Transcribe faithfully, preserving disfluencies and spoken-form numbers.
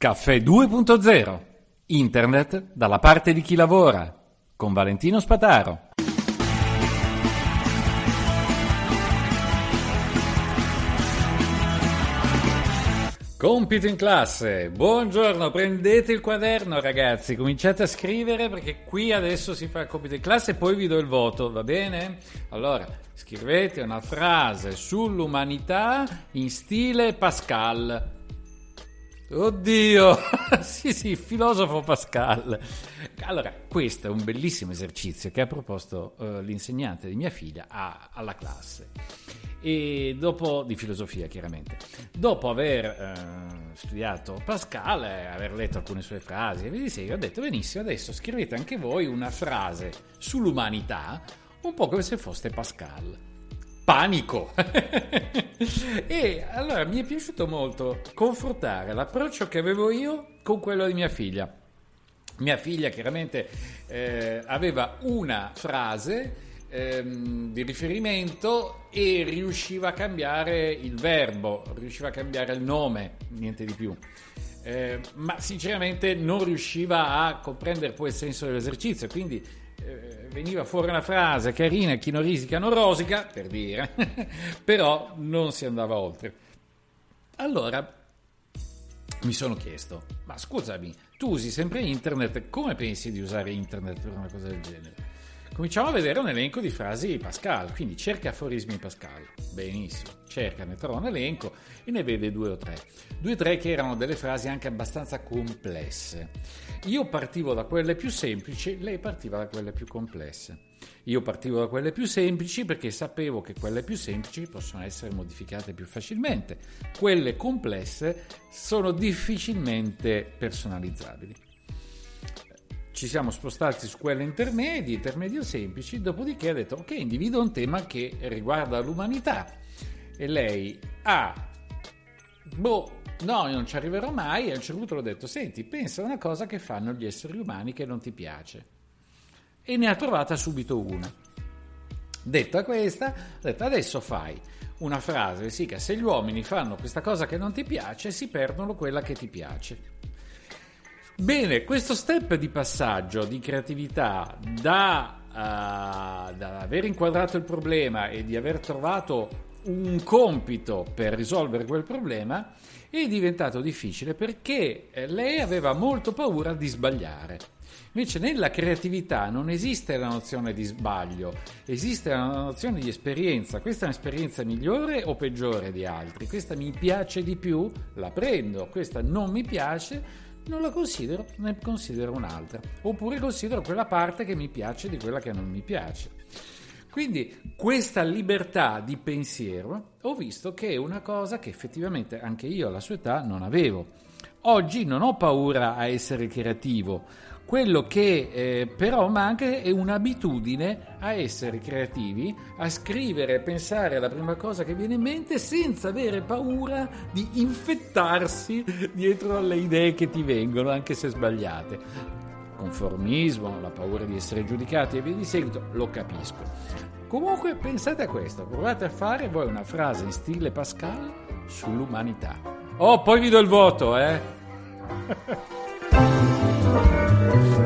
Caffè due punto zero. Internet dalla parte di chi lavora. Con Valentino Spataro. Compito in classe. Buongiorno, prendete il quaderno ragazzi, cominciate a scrivere perché qui adesso si fa il compito in classe e poi vi do il voto, va bene? Allora, scrivete una frase sull'umanità in stile Pascal. Oddio, sì sì, filosofo Pascal. Allora, questo è un bellissimo esercizio che ha proposto uh, l'insegnante di mia figlia a, alla classe. E dopo, di filosofia chiaramente, dopo aver eh, studiato Pascal, eh, aver letto alcune sue frasi e via di seguito, ho detto benissimo, adesso scrivete anche voi una frase sull'umanità un po' come se foste Pascal. Panico! E allora mi è piaciuto molto confrontare l'approccio che avevo io con quello di mia figlia. Mia figlia chiaramente eh, aveva una frase di riferimento e riusciva a cambiare il verbo, riusciva a cambiare il nome, niente di più, eh, ma sinceramente non riusciva a comprendere poi il senso dell'esercizio, quindi eh, veniva fuori una frase carina, chi non risica non rosica, per dire, però non si andava oltre. Allora mi sono chiesto, ma scusami, tu usi sempre internet, come pensi di usare internet per una cosa del genere? Cominciamo a vedere un elenco di frasi Pascal, quindi cerca aforismi Pascal, benissimo, cerca, ne trova un elenco e ne vede due o tre, due o tre che erano delle frasi anche abbastanza complesse. Io partivo da quelle più semplici, lei partiva da quelle più complesse. Io partivo da quelle più semplici perché sapevo che quelle più semplici possono essere modificate più facilmente, quelle complesse sono difficilmente personalizzabili. Ci siamo spostati su quelle intermedie, intermedio semplici, dopodiché ha detto ok, individuo un tema che riguarda l'umanità e lei ha ah, boh, no, io non ci arriverò mai, e a un certo punto l'ho detto senti, pensa a una cosa che fanno gli esseri umani che non ti piace, e ne ha trovata subito una. Detta questa, ha detto adesso fai una frase, sì, che se gli uomini fanno questa cosa che non ti piace si perdono quella che ti piace. Bene, questo step di passaggio di creatività da, uh, da aver inquadrato il problema e di aver trovato un compito per risolvere quel problema è diventato difficile perché lei aveva molto paura di sbagliare. Invece nella creatività non esiste la nozione di sbaglio, esiste la nozione di esperienza. Questa è un'esperienza migliore o peggiore di altri? Questa mi piace di più? La prendo. Questa non mi piace? Non la considero, ne considero un'altra, oppure considero quella parte che mi piace di quella che non mi piace. Quindi questa libertà di pensiero ho visto che è una cosa che effettivamente anche io alla sua età non avevo. Oggi non ho paura a essere creativo, quello che eh, però manca è un'abitudine a essere creativi, a scrivere e pensare alla prima cosa che viene in mente senza avere paura di infettarsi dietro alle idee che ti vengono, anche se sbagliate. Conformismo, la paura di essere giudicati e via di seguito, lo capisco. Comunque pensate a questo, provate a fare voi una frase in stile Pascal sull'umanità. Oh, poi vi do il voto, eh!